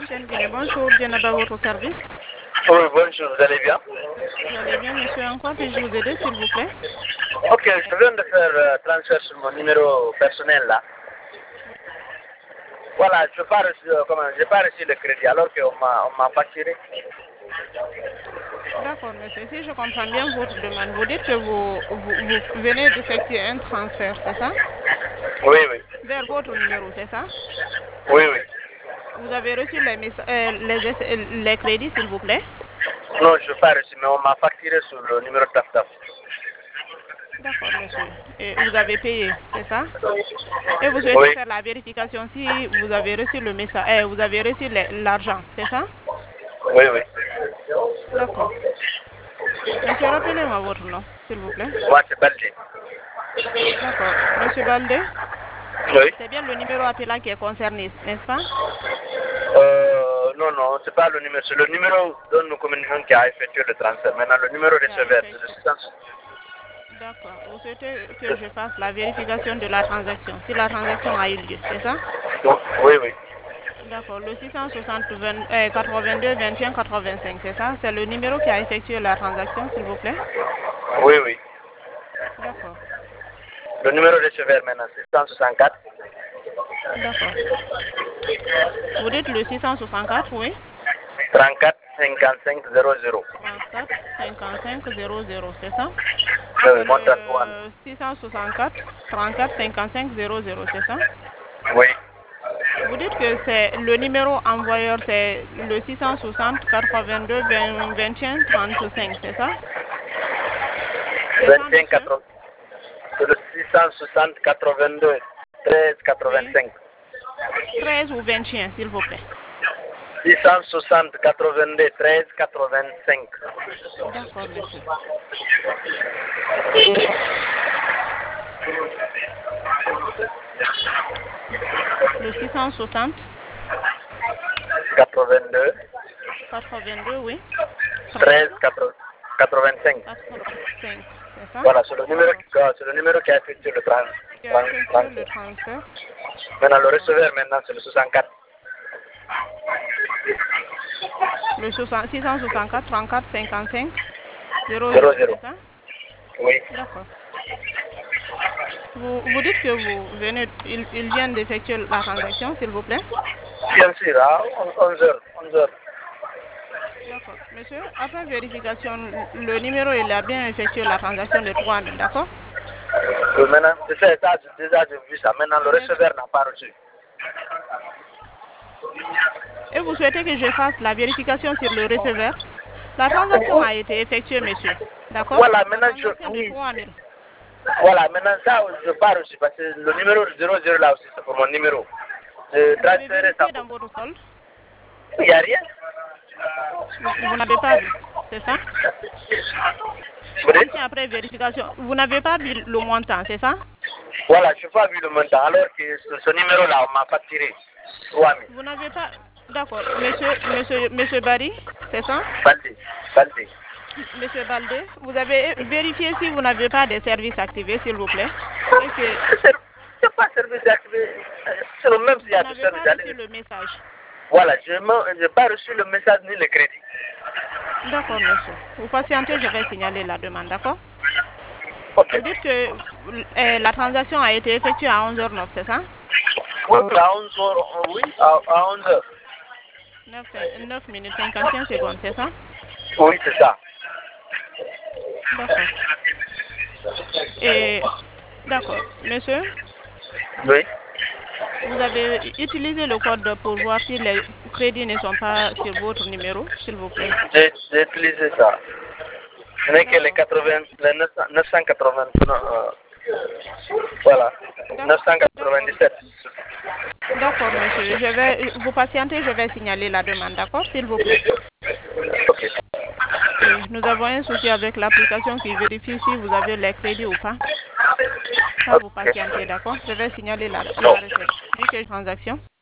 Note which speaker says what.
Speaker 1: Antenne Guinée, bonjour, Diana à votre service.
Speaker 2: Oui, bonjour, vous allez bien?
Speaker 1: Vous allez bien, monsieur? En quoi puis-je vous aider, s'il vous plaît?
Speaker 2: Ok, je viens de faire transfert sur mon numéro personnel là. Voilà, je n'ai pas reçu le crédit alors qu'on m'a facturé.
Speaker 1: D'accord, monsieur. Si je comprends bien votre demande, vous dites que vous venez d'effectuer un transfert, c'est ça?
Speaker 2: Oui, oui.
Speaker 1: Vers votre numéro, c'est ça?
Speaker 2: Oui, oui.
Speaker 1: Vous avez reçu les crédits, s'il vous plaît?
Speaker 2: Non, je n'ai pas reçu, mais on m'a facturé sur le numéro TAF-TAF.
Speaker 1: D'accord, monsieur. Et vous avez payé, c'est ça? Et vous souhaitez
Speaker 2: Oui,
Speaker 1: faire la vérification si vous avez reçu le message, vous avez reçu l'argent, c'est ça?
Speaker 2: oui, oui.
Speaker 1: D'accord. Monsieur, rappelez-moi votre nom, s'il vous plaît.
Speaker 2: Moi, c'est Baldi.
Speaker 1: D'accord. Monsieur Baldé,
Speaker 2: Oui.
Speaker 1: c'est bien le numéro appelant qui est concerné, n'est-ce pas?
Speaker 2: Non, non, c'est pas le numéro. C'est le numéro dont nous communiquons qui a effectué le transfert. Maintenant, le numéro
Speaker 1: Qui a
Speaker 2: receveur, c'est le
Speaker 1: effectué.
Speaker 2: 600.
Speaker 1: D'accord. Vous souhaitez que je fasse la vérification de la transaction, si la transaction a eu lieu, c'est ça?
Speaker 2: Oui, oui.
Speaker 1: D'accord. Le 82 21 85, c'est ça? C'est le numéro qui a effectué la transaction, s'il vous plaît?
Speaker 2: Oui, oui.
Speaker 1: D'accord.
Speaker 2: Le numéro receveur maintenant, c'est 164
Speaker 1: D'accord. Vous dites le 664, oui?
Speaker 2: 34 55 00.
Speaker 1: 34 55 00, c'est ça?
Speaker 2: Oui,
Speaker 1: C'est
Speaker 2: mon 31.
Speaker 1: le 664 34 55 00, c'est ça?
Speaker 2: Oui.
Speaker 1: Vous dites que c'est le numéro envoyeur, c'est le 660 82 21 35, c'est ça? C'est ça,
Speaker 2: 21
Speaker 1: monsieur?
Speaker 2: 80. C'est le 660 82 13
Speaker 1: Oui.
Speaker 2: 85.
Speaker 1: 13 ou 21, s'il vous plaît.
Speaker 2: 660 82 13 85.
Speaker 1: D'accord, monsieur. Le 660
Speaker 2: 82
Speaker 1: 82, oui.
Speaker 2: 13
Speaker 1: 13
Speaker 2: 85.
Speaker 1: 85, c'est ça?
Speaker 2: Voilà,
Speaker 1: D'accord.
Speaker 2: c'est le numéro qui a effectué le
Speaker 1: Qui a effectué le
Speaker 2: transfert.
Speaker 1: transfert?
Speaker 2: Maintenant, le
Speaker 1: D'accord.
Speaker 2: receveur, maintenant, c'est le 64.
Speaker 1: Le 664 34 55 00,
Speaker 2: 00.
Speaker 1: c'est ça?
Speaker 2: Oui.
Speaker 1: D'accord. Vous dites que il vient d'effectuer la transaction, s'il vous plaît?
Speaker 2: Bien sûr, à 11 heures. 11 heures.
Speaker 1: D'accord. Monsieur, après vérification, le numéro, il a bien effectué la transaction de 3000, d'accord?
Speaker 2: Maintenant, c'est ça, déjà j'ai vu ça. Maintenant, le
Speaker 1: Mais,
Speaker 2: receveur n'a pas reçu.
Speaker 1: et vous souhaitez que je fasse la vérification sur le receveur? La transaction a été effectuée, monsieur. D'accord?
Speaker 2: Voilà,
Speaker 1: La
Speaker 2: maintenant,
Speaker 1: transaction de
Speaker 2: oui.
Speaker 1: 3000.
Speaker 2: Voilà, maintenant, ça, je n'ai pas reçu parce que le numéro 00 là aussi, c'est pour mon numéro. Je
Speaker 1: Vous avez
Speaker 2: transféré ça
Speaker 1: vérifié
Speaker 2: pour.
Speaker 1: dans votre solde?
Speaker 2: Il n'y a rien.
Speaker 1: Vous n'avez pas vu, c'est ça?
Speaker 2: Vous dites?
Speaker 1: Même si après vérification, vous n'avez pas vu le montant, c'est ça?
Speaker 2: Voilà, je n'ai pas vu le montant. Alors que ce numéro-là, on m'a facturé 3000.
Speaker 1: Vous n'avez pas... D'accord. Monsieur Barry, c'est ça?
Speaker 2: Baldi, Baldi.
Speaker 1: Monsieur Baldé, vous avez vérifié si vous n'avez pas de services activés, s'il vous plaît? Et que
Speaker 2: C'est pas service activé. C'est le même s'il y
Speaker 1: vous
Speaker 2: a du
Speaker 1: n'avez pas
Speaker 2: service
Speaker 1: reçu
Speaker 2: activé.
Speaker 1: le message.
Speaker 2: Voilà, je n'ai pas reçu le message ni le crédit.
Speaker 1: D'accord, monsieur. Vous patientez, je vais signaler la demande, d'accord?
Speaker 2: Ok.
Speaker 1: Vous dites que la transaction a été effectuée à 11h09, c'est ça?
Speaker 2: Oui, à 11 heures, oui, à 11 heures.
Speaker 1: 9 minutes 55 secondes, c'est ça?
Speaker 2: Oui, c'est ça.
Speaker 1: D'accord. Et d'accord, monsieur,
Speaker 2: Oui.
Speaker 1: vous avez utilisé le code pour voir si les crédits ne sont pas sur votre numéro, s'il vous plaît.
Speaker 2: J'ai utilisé ça. Ce n'est que les
Speaker 1: D'accord.
Speaker 2: 80, les 980, voilà,
Speaker 1: D'accord.
Speaker 2: 997.
Speaker 1: D'accord, monsieur. Je vais vous patienter, je vais signaler la demande, d'accord, s'il vous plaît.
Speaker 2: Ok.
Speaker 1: Oui, nous avons un souci avec l'application qui vérifie si vous avez les crédits ou pas. Ça, vous
Speaker 2: Ok.
Speaker 1: patientez, d'accord? Je vais signaler la recette. Transaction.